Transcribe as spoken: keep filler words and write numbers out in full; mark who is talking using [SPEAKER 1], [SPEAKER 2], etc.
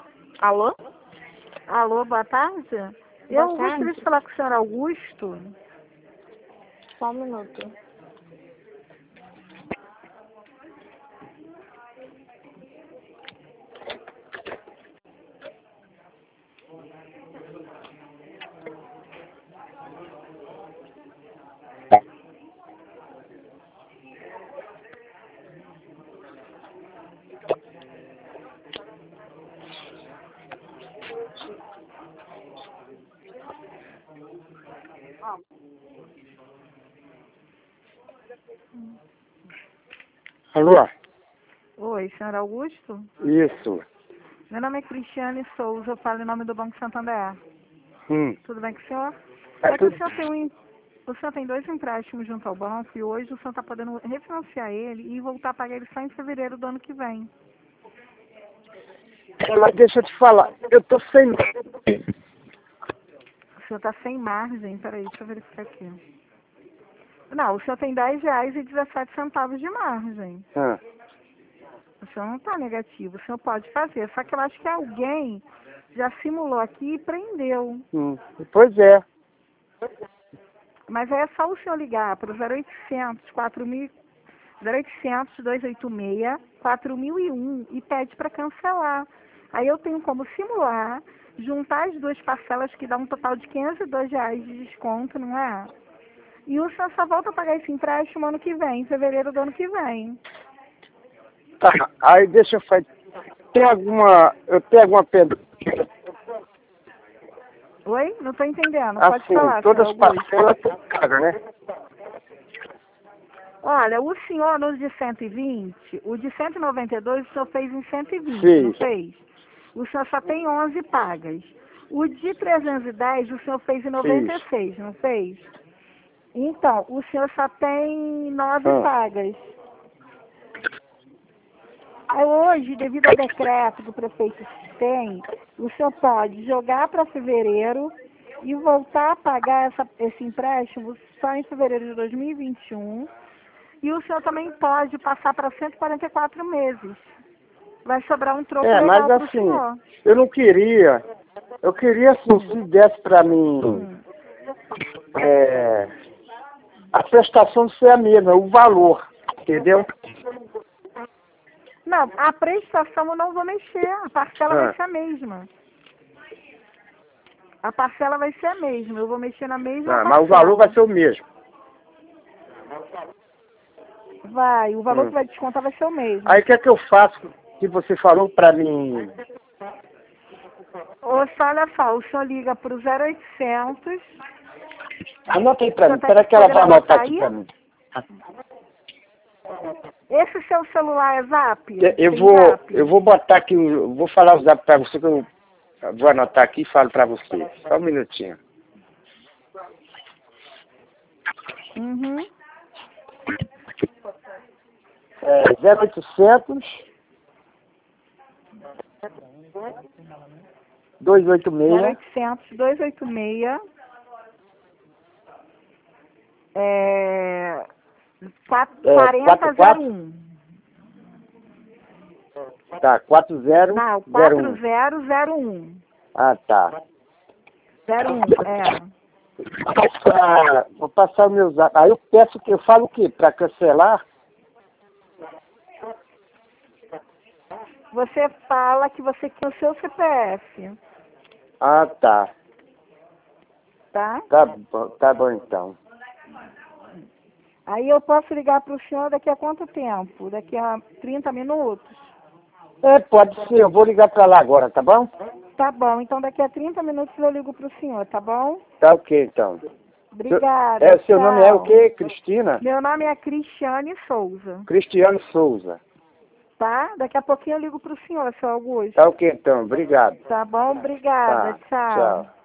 [SPEAKER 1] Alô?
[SPEAKER 2] Alô, boa tarde.
[SPEAKER 1] Boa
[SPEAKER 2] Eu
[SPEAKER 1] tarde.
[SPEAKER 2] gostaria de falar com o senhor Augusto.
[SPEAKER 1] Só um minuto.
[SPEAKER 3] Alô?
[SPEAKER 2] Oi, senhor Augusto?
[SPEAKER 3] Isso.
[SPEAKER 2] Meu nome é Cristiane Souza, eu falo em nome do Banco Santander.
[SPEAKER 3] Hum.
[SPEAKER 2] Tudo bem com o senhor?
[SPEAKER 3] Tá
[SPEAKER 2] É que o
[SPEAKER 3] tudo...
[SPEAKER 2] senhor tem um, em- o senhor tem dois empréstimos junto ao banco e hoje o senhor está podendo refinanciar ele e voltar a pagar ele só em fevereiro do ano que vem.
[SPEAKER 3] É, mas deixa eu te falar, eu tô sem...
[SPEAKER 2] O senhor está sem margem, peraí, deixa eu verificar aqui. Não, o senhor tem dez reais e dezessete centavos de margem.
[SPEAKER 3] Ah.
[SPEAKER 2] O senhor não está negativo, o senhor pode fazer. Só que eu acho que alguém já simulou aqui e prendeu.
[SPEAKER 3] Hum. Pois é.
[SPEAKER 2] Mas aí é só o senhor ligar para o zero oitocentos, quatro mil, zero oitocentos, duzentos e oitenta e seis, quatro mil e um e pede para cancelar. Aí eu tenho como simular, juntar as duas parcelas que dá um total de quinhentos e dois reais de desconto, não é? E o senhor só volta a pagar esse empréstimo ano que vem, em fevereiro do ano que vem.
[SPEAKER 3] Tá, aí deixa eu fazer... Tem alguma... Eu tenho alguma pergunta?
[SPEAKER 2] Oi? Não estou entendendo. Pode
[SPEAKER 3] Assim,
[SPEAKER 2] falar,
[SPEAKER 3] todas
[SPEAKER 2] senhor
[SPEAKER 3] as
[SPEAKER 2] Augusto.
[SPEAKER 3] parcelas tu paga, né?
[SPEAKER 2] Olha, o senhor nos de cento e vinte, o de cento e noventa e dois o senhor fez em cento e vinte,
[SPEAKER 3] Sim.
[SPEAKER 2] não fez? O senhor só tem onze pagas. O de trezentos e dez o senhor fez em noventa e seis, não fez? Então, o senhor só tem nove
[SPEAKER 3] Ah.
[SPEAKER 2] pagas. Aí hoje, devido ao decreto que o prefeito tem, o senhor pode jogar para fevereiro e voltar a pagar essa, esse empréstimo só em fevereiro de dois mil e vinte e um. E o senhor também pode passar para cento e quarenta e quatro meses. Vai sobrar um troco
[SPEAKER 3] É,
[SPEAKER 2] legal
[SPEAKER 3] mas
[SPEAKER 2] para o
[SPEAKER 3] assim,
[SPEAKER 2] senhor.
[SPEAKER 3] eu não queria... Eu queria, assim, se desse pra mim...
[SPEAKER 2] Hum.
[SPEAKER 3] É, a prestação ser a mesma, o valor, entendeu?
[SPEAKER 2] Não, a prestação eu não vou mexer. A parcela
[SPEAKER 3] Ah.
[SPEAKER 2] vai ser a mesma. A parcela vai ser a mesma. Eu vou mexer na mesma
[SPEAKER 3] Ah,
[SPEAKER 2] parcela.
[SPEAKER 3] mas o valor vai ser o mesmo.
[SPEAKER 2] Vai, o valor
[SPEAKER 3] Hum.
[SPEAKER 2] que vai descontar vai ser o mesmo.
[SPEAKER 3] Aí o que é que eu faço que você falou pra mim?
[SPEAKER 2] Ou só, olha só, o senhor liga para o zero oitocentos.
[SPEAKER 3] Anota aí pra mim,
[SPEAKER 2] Você tá
[SPEAKER 3] espera que ela vai
[SPEAKER 2] podendo
[SPEAKER 3] anotar
[SPEAKER 2] anotar
[SPEAKER 3] aqui
[SPEAKER 2] aí?
[SPEAKER 3] pra mim.
[SPEAKER 2] Esse seu celular é Zap?
[SPEAKER 3] Eu
[SPEAKER 2] Tem
[SPEAKER 3] vou,
[SPEAKER 2] Zap?
[SPEAKER 3] eu vou botar aqui, eu vou falar o zap pra você, que eu vou anotar aqui e falo pra você. Só um minutinho.
[SPEAKER 2] Uhum.
[SPEAKER 3] É zero oitocentos, duzentos e oitenta e
[SPEAKER 2] zero
[SPEAKER 3] seis,
[SPEAKER 2] oitocentos, duzentos e oitenta e seis. É...
[SPEAKER 3] É,
[SPEAKER 2] quarenta zero um.
[SPEAKER 3] tá, quatro zero
[SPEAKER 2] Não,
[SPEAKER 3] zero
[SPEAKER 2] quatro
[SPEAKER 3] um.
[SPEAKER 2] zero zero um.
[SPEAKER 3] Ah, tá.
[SPEAKER 2] zero um, é.
[SPEAKER 3] Pra- vou passar o meu zap. Aí eu peço que eu falo o quê? Pra cancelar?
[SPEAKER 2] Você fala que você quer o seu C P F,
[SPEAKER 3] Ah, tá.
[SPEAKER 2] tá?
[SPEAKER 3] Tá bom, tá bom então.
[SPEAKER 2] Aí eu posso ligar para o senhor daqui a quanto tempo? Daqui a trinta minutos?
[SPEAKER 3] É, pode ser, eu vou ligar pra lá agora, tá bom?
[SPEAKER 2] Tá bom, então daqui a trinta minutos eu ligo para o senhor, tá bom?
[SPEAKER 3] Tá ok então.
[SPEAKER 2] Obrigada,
[SPEAKER 3] É, seu nome é o
[SPEAKER 2] tchau.
[SPEAKER 3] quê? Cristina?
[SPEAKER 2] Meu nome é Cristiane Souza,
[SPEAKER 3] Cristiano Souza.
[SPEAKER 2] tá? Daqui a pouquinho eu ligo para o senhor, seu Augusto.
[SPEAKER 3] Tá ok então, obrigado.
[SPEAKER 2] Tá bom? Obrigada,
[SPEAKER 3] Tá,
[SPEAKER 2] tchau.
[SPEAKER 3] tchau.